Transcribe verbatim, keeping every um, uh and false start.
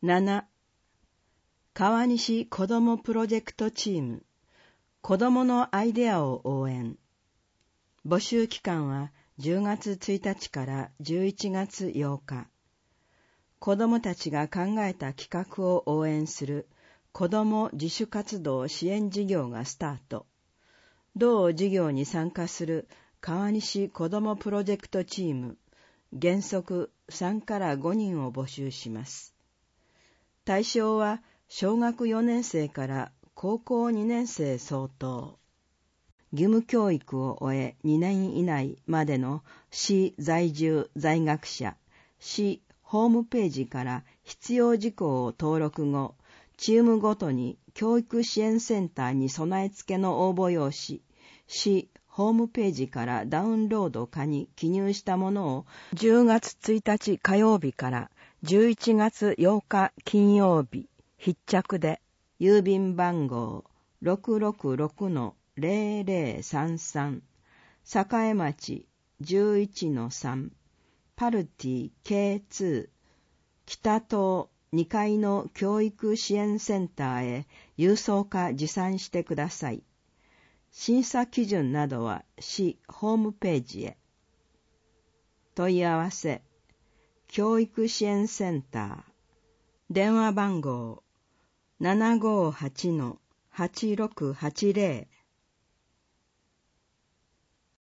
なな、川西子どもプロジェクトチーム、子どものアイデアを応援。募集期間はじゅうがつついたちからじゅういちがつようか。子どもたちが考えた企画を応援する子ども自主活動支援事業がスタート。同事業に参加する川西子どもプロジェクトチーム、原則さんからごにんを募集します。対象は小学よねんせいから高校にねんせい相当。義務教育を終えにねん以内までの市在住在学者、市ホームページから必要事項を登録後、チームごとに教育支援センターに備え付けの応募用紙、市ホームページからダウンロード可に記入したものをじゅうがつついたち火曜日からじゅういちがつようか金曜日、必着で郵便番号 ろくろくろくのぜろぜろさんさん 栄町 じゅういちのさん パルティ ケーツー 北棟にかいの教育支援センターへ郵送か持参してください。審査基準などは市ホームページへ。問い合わせ、教育支援センター、電話番号 ななごーはちのはちろくはちぜろ